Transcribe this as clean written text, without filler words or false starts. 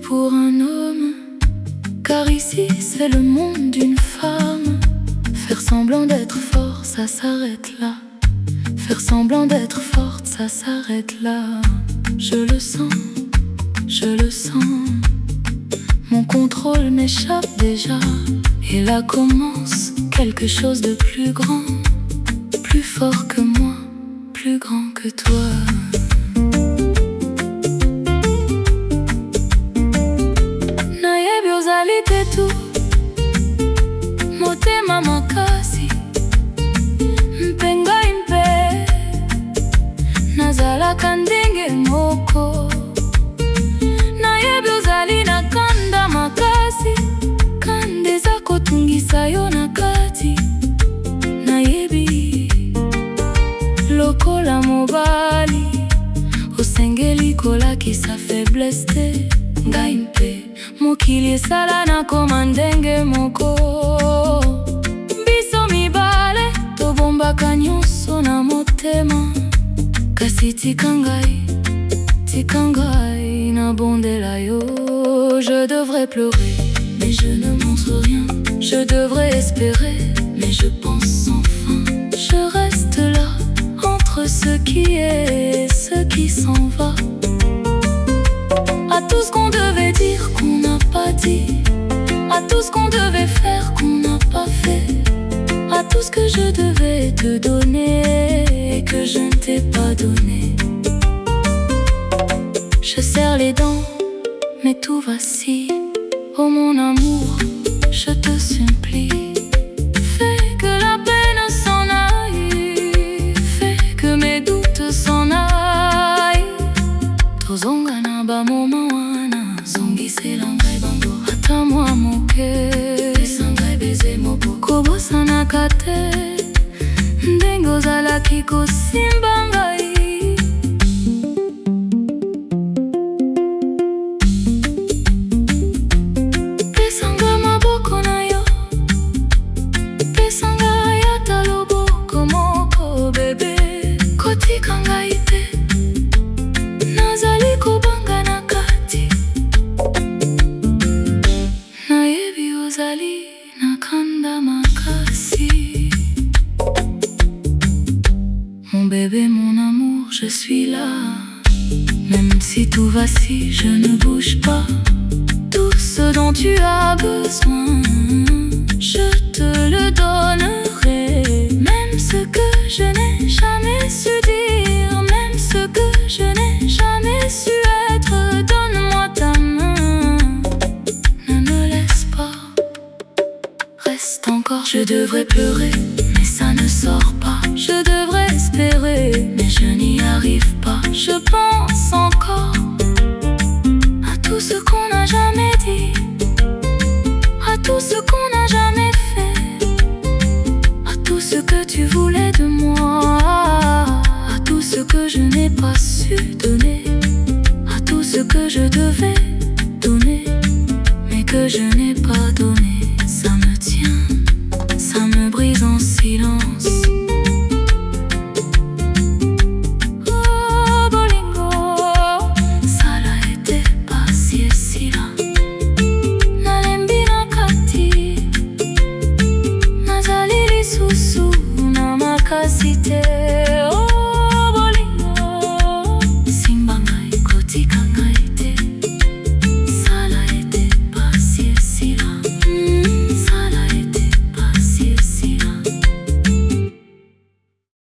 pour un homme, car ici c'est le monde d'une femme. Faire semblant d'être fort, ça s'arrête là. Faire semblant d'être forte, ça s'arrête là. Je le sens, je le sens. Mon contrôle m'échappe déjà. Et là commence quelque chose de plus grand, plus fort que moi, plus grand que toi. Nayebi ozali te tu, motema makasi, mpengai mpe nazalaka ndenge moko. Nayebi ozali na kanda makasi, kanda eza kotungisa yo na kati. Nayebi lokola mobali, osengeli kolakisa faiblesse te. Ngai mpe mokili esala nakoma ndenge moko. Biso mibale tobombaka nyonso na motema, kasi tika ngai nabondela yo. Je devrais pleurer, mais je ne montre rien. Je devrais espérer, mais je pense sans fin. Je reste là, entre ce qui est et ce qui s'en va. À tout ce qu'on devait dire qu'on n'a pas dit, à tout ce qu'on devait faire qu'on n'a pas fait, à tout ce que je devais te donner et que je ne t'ai pas donné. Je serre les dents, mais tout va si. Oh mon amour, je te supplie, fais que la peine s'en aille, fais que mes doutes s'en aillent. Tozonga na ba moma wana, zongisela ngai bango ata mwa moke. Pesa ngai beze moko, kobosanaka te, ndenge ozalaki kosimba ngai. Kotika ngai te, nazali kobanga na kati. Nayebi ozali na kanda makasi. Mon bébé, mon amour, je suis là. Même si tout vacille, je ne bouge pas. Tout ce dont tu as besoin, je te le donnerai. Même ce que je n'ai jamais su dire, même ce que je n'ai jamais su être, donne-moi ta main. Ne me laisse pas, reste encore. Je devrais pleurer, mais ça ne sort pas. Je devrais espérer, mais je n'y arrive pas. Je pense encore à tout ce qu'on n'a jamais dit, à tout ce qu'on n'a jamais fait, à tout ce que tu voulais de moi, à tout ce que je n'ai pas su donner, à tout ce que je devais donner, mais que je n'ai pas donné. Ça me tient, ça me brise en silence. Oh bolingo, sala ete pasi esila. Nalembi na kati, nazali lisusu na makasi te.